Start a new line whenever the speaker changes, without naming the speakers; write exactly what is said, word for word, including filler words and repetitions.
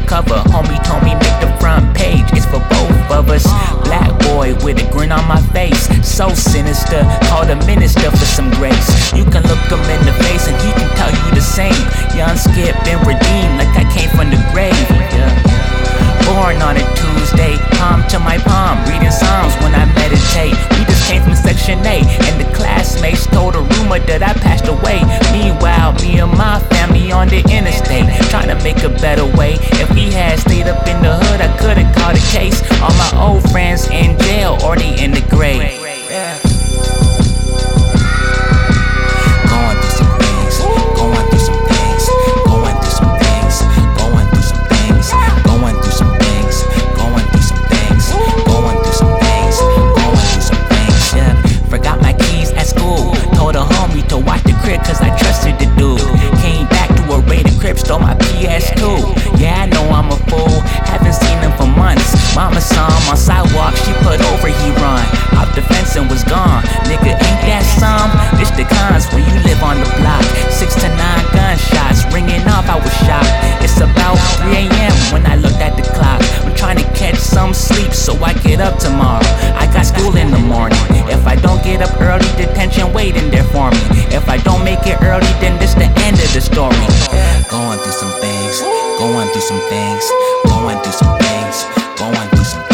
cover. Homie told me make the front page, it's for both of us. Black boy with a grin on my face, so sinister, called a minister for some grace. You can look him in the face and he can tell you the same. Young Skip been redeemed like I came from the grave. Yeah. Born on a Tuesday, palm to my palm, reading Psalms when I meditate. We just came from Section A, and the classmates told a rumor that I passed away. Meanwhile, me and my family on the interstate, trying to make a better way. If we had stayed up in the hood, I could've caught a case. All my old friends in jail or they in the grave. Yeah. Going through some things, going through some things, going through some things, going through some things, going through some things, going through some things, going through some things, going through some things. Yeah. Forgot my keys at school, told a homie to watch the crib cause I trusted the dude. Came back to a raided crib, stole my P S two. Yeah, I know I'm a fool, haven't seen him for months. Mama saw him on sidewalk, she put over, he run out the fence and was gone. Nigga, ain't that some? This the cons when you live on the block. Six to nine gunshots ringing off, I was shocked. It's about three A M when I looked at the clock. I'm trying to catch some sleep so I get up tomorrow. I got school in the morning. If I don't get up early, detention waiting there for me. If I don't make it early, then this the end of the story. Going through some things, going through some things, going through some things, going through some